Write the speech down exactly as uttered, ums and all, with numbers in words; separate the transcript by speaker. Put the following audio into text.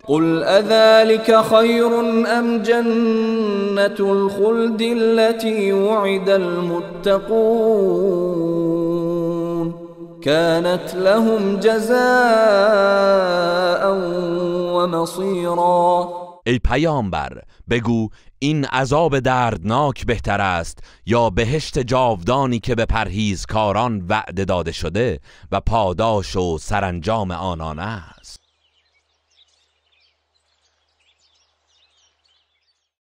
Speaker 1: قل اذلك خیر ام جنة الخلد التي وعد المتقون كانت لهم جزاء و مصیرا.
Speaker 2: ای پیامبر بگو این عذاب دردناک بهتر است یا بهشت جاودانی که به پرهیزکاران وعده داده شده و پاداش و سرانجام آنان است؟